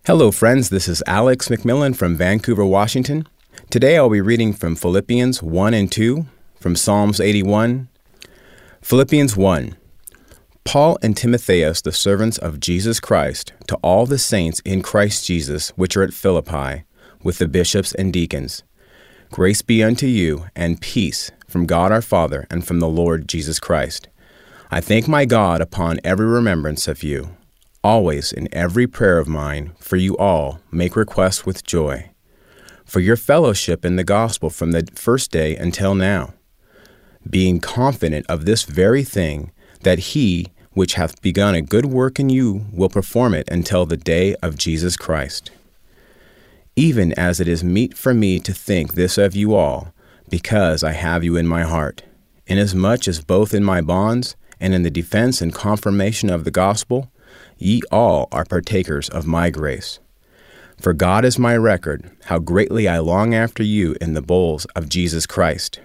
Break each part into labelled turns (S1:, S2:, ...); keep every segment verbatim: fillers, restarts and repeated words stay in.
S1: Hello, friends. This is Alex McMillan from Vancouver, Washington. Today I'll be reading from Philippians one and two, from Psalms eighty-one. Philippians one. Paul and Timotheus, the servants of Jesus Christ, to all the saints in Christ Jesus which are at Philippi, with the bishops and deacons. Grace be unto you, and peace from God our Father and from the Lord Jesus Christ. I thank my God upon every remembrance of you. Always in every prayer of mine, for you all, make request with joy, for your fellowship in the gospel from the first day until now, being confident of this very thing, that he which hath begun a good work in you will perform it until the day of Jesus Christ. Even as it is meet for me to think this of you all, because I have you in my heart, inasmuch as both in my bonds and in the defense and confirmation of the gospel, ye all are partakers of my grace. For God is my record, how greatly I long after you in the bowels of Jesus Christ.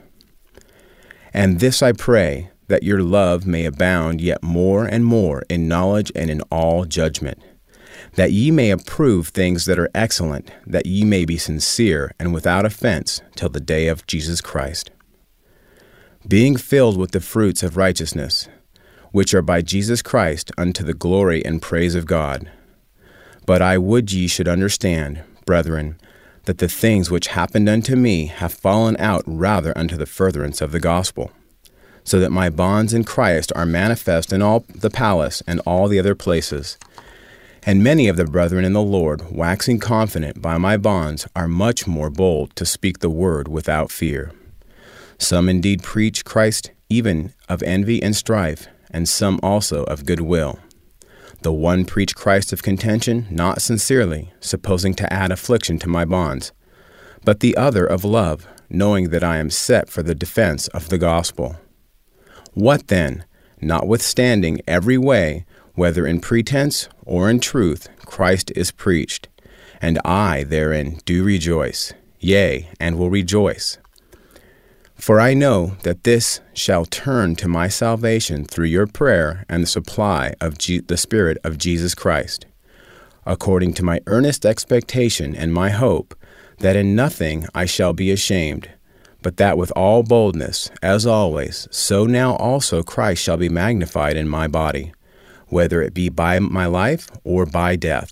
S1: And this I pray, that your love may abound yet more and more in knowledge and in all judgment, that ye may approve things that are excellent, that ye may be sincere and without offense till the day of Jesus Christ, being filled with the fruits of righteousness, which are by Jesus Christ unto the glory and praise of God. But I would ye should understand, brethren, that the things which happened unto me have fallen out rather unto the furtherance of the gospel, so that my bonds in Christ are manifest in all the palace and all the other places. And many of the brethren in the Lord, waxing confident by my bonds, are much more bold to speak the word without fear. Some indeed preach Christ even of envy and strife, and some also of good will. The one preach Christ of contention, not sincerely, supposing to add affliction to my bonds, but the other of love, knowing that I am set for the defense of the gospel. What then? Notwithstanding every way, whether in pretense or in truth, Christ is preached, and I therein do rejoice, yea, and will rejoice. For I know that this shall turn to my salvation through your prayer and the supply of G- the Spirit of Jesus Christ, according to my earnest expectation and my hope, that in nothing I shall be ashamed, but that with all boldness, as always, so now also Christ shall be magnified in my body, whether it be by my life or by death.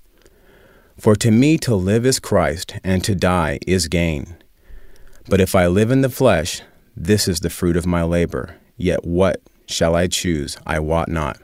S1: For to me to live is Christ, and to die is gain. But if I live in the flesh, this is the fruit of my labor. Yet what shall I choose? I wot not.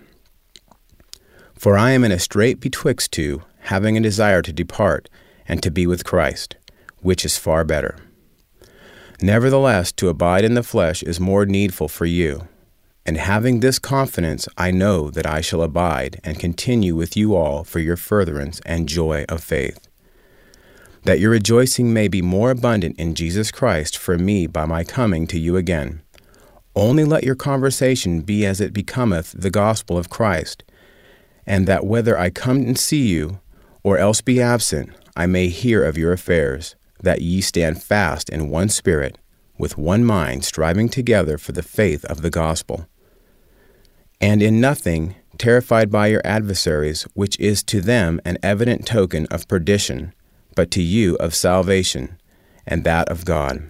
S1: For I am in a strait betwixt two, having a desire to depart, and to be with Christ, which is far better. Nevertheless, to abide in the flesh is more needful for you. And having this confidence, I know that I shall abide and continue with you all for your furtherance and joy of faith, that your rejoicing may be more abundant in Jesus Christ for me by my coming to you again. Only let your conversation be as it becometh the gospel of Christ, and that whether I come and see you, or else be absent, I may hear of your affairs, that ye stand fast in one spirit, with one mind, striving together for the faith of the gospel. And in nothing terrified by your adversaries, which is to them an evident token of perdition, but to you of salvation, and that of God.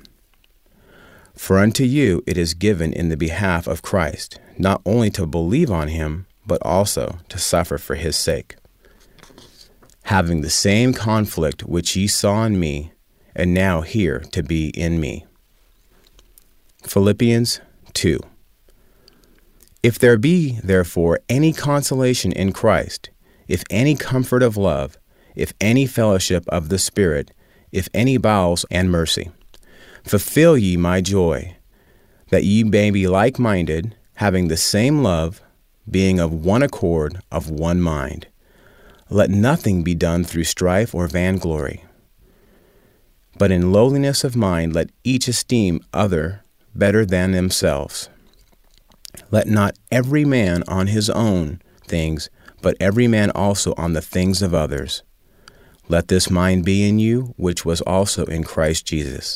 S1: For unto you it is given in the behalf of Christ, not only to believe on him, but also to suffer for his sake, having the same conflict which ye saw in me, and now hear to be in me. Philippians two. If there be, therefore, any consolation in Christ, if any comfort of love, if any fellowship of the Spirit, if any bowels and mercy, fulfill ye my joy, that ye may be like-minded, having the same love, being of one accord, of one mind. Let nothing be done through strife or vainglory, but in lowliness of mind let each esteem other better than themselves. Let not every man on his own things, but every man also on the things of others. Let this mind be in you, which was also in Christ Jesus,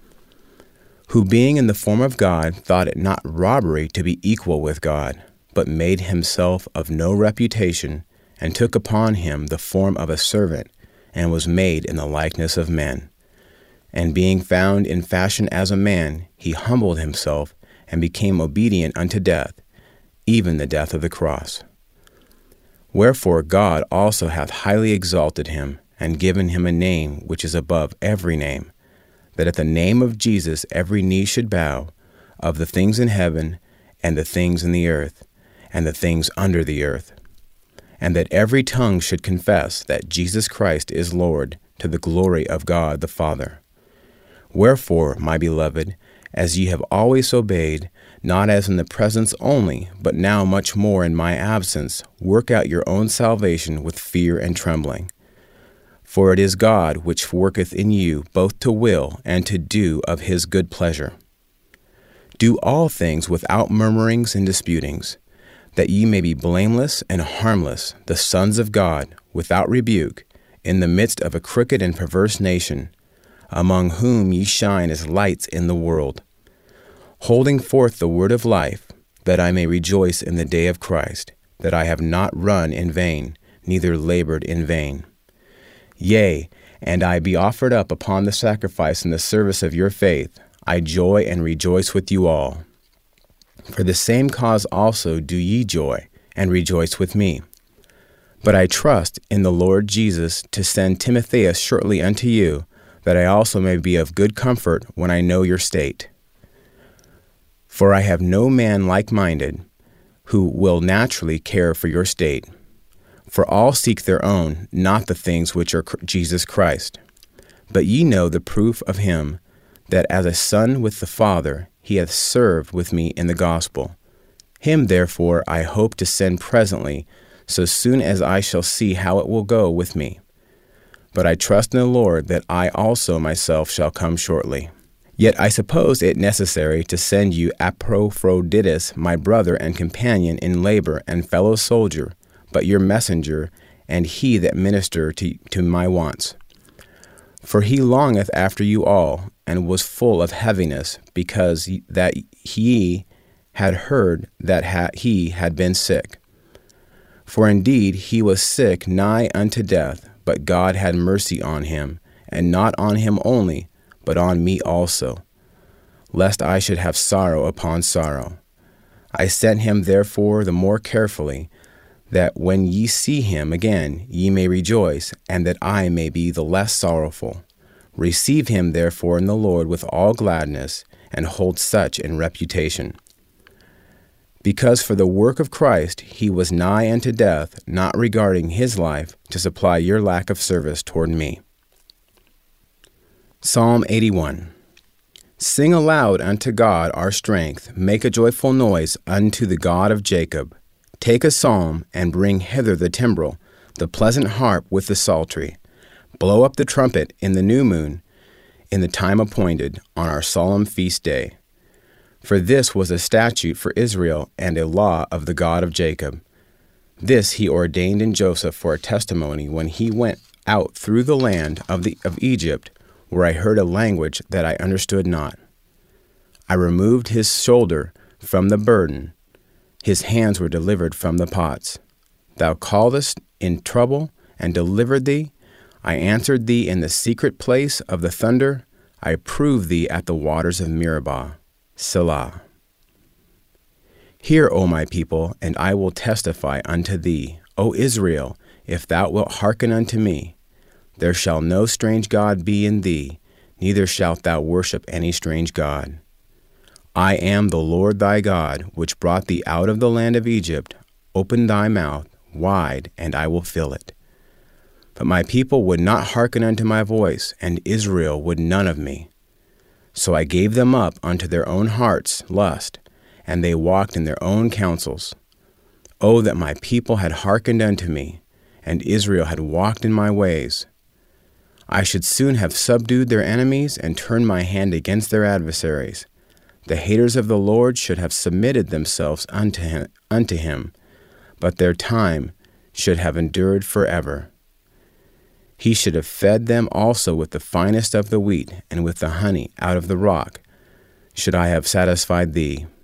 S1: who being in the form of God thought it not robbery to be equal with God, but made himself of no reputation, and took upon him the form of a servant, and was made in the likeness of men. And being found in fashion as a man, he humbled himself, and became obedient unto death, even the death of the cross. Wherefore God also hath highly exalted him, and given him a name which is above every name, that at the name of Jesus every knee should bow, of the things in heaven, and the things in the earth, and the things under the earth, and that every tongue should confess that Jesus Christ is Lord, to the glory of God the Father. Wherefore, my beloved, as ye have always obeyed, not as in the presence only, but now much more in my absence, work out your own salvation with fear and trembling. For it is God which worketh in you both to will and to do of his good pleasure. Do all things without murmurings and disputings, that ye may be blameless and harmless, the sons of God, without rebuke, in the midst of a crooked and perverse nation, among whom ye shine as lights in the world, holding forth the word of life, that I may rejoice in the day of Christ, that I have not run in vain, neither labored in vain. Yea, and I be offered up upon the sacrifice in the service of your faith, I joy and rejoice with you all. For the same cause also do ye joy, and rejoice with me. But I trust in the Lord Jesus to send Timotheus shortly unto you, that I also may be of good comfort when I know your state. For I have no man like-minded, who will naturally care for your state. For all seek their own, not the things which are Jesus Christ. But ye know the proof of him, that as a son with the Father, he hath served with me in the gospel. Him therefore I hope to send presently, so soon as I shall see how it will go with me. But I trust in the Lord that I also myself shall come shortly. Yet I suppose it necessary to send you Epaphroditus, my brother and companion in labor and fellow soldier, but your messenger, and he that minister to, to my wants. For he longeth after you all, and was full of heaviness, because that he had heard that ha- he had been sick. For indeed he was sick nigh unto death, but God had mercy on him, and not on him only, but on me also, lest I should have sorrow upon sorrow. I sent him therefore the more carefully, that when ye see him again ye may rejoice, and that I may be the less sorrowful. Receive him therefore in the Lord with all gladness, and hold such in reputation. Because for the work of Christ he was nigh unto death, not regarding his life, to supply your lack of service toward me. Psalm eighty-one. Sing aloud unto God our strength, make a joyful noise unto the God of Jacob. Take a psalm, and bring hither the timbrel, the pleasant harp with the psaltery. Blow up the trumpet in the new moon, in the time appointed, on our solemn feast day. For this was a statute for Israel, and a law of the God of Jacob. This he ordained in Joseph for a testimony when he went out through the land of, the, of Egypt, where I heard a language that I understood not. I removed his shoulder from the burden. His hands were delivered from the pots. Thou calledst in trouble, and delivered thee. I answered thee in the secret place of the thunder. I proved thee at the waters of Meribah. Selah. Hear, O my people, and I will testify unto thee, O Israel, if thou wilt hearken unto me. There shall no strange god be in thee, neither shalt thou worship any strange god. I am the Lord thy God, which brought thee out of the land of Egypt. Open thy mouth wide, and I will fill it. But my people would not hearken unto my voice, and Israel would none of me. So I gave them up unto their own hearts' lust, and they walked in their own counsels. Oh, that my people had hearkened unto me, and Israel had walked in my ways. I should soon have subdued their enemies, and turned my hand against their adversaries. The haters of the Lord should have submitted themselves unto him, unto him, but their time should have endured forever. He should have fed them also with the finest of the wheat, and with the honey out of the rock should I have satisfied thee.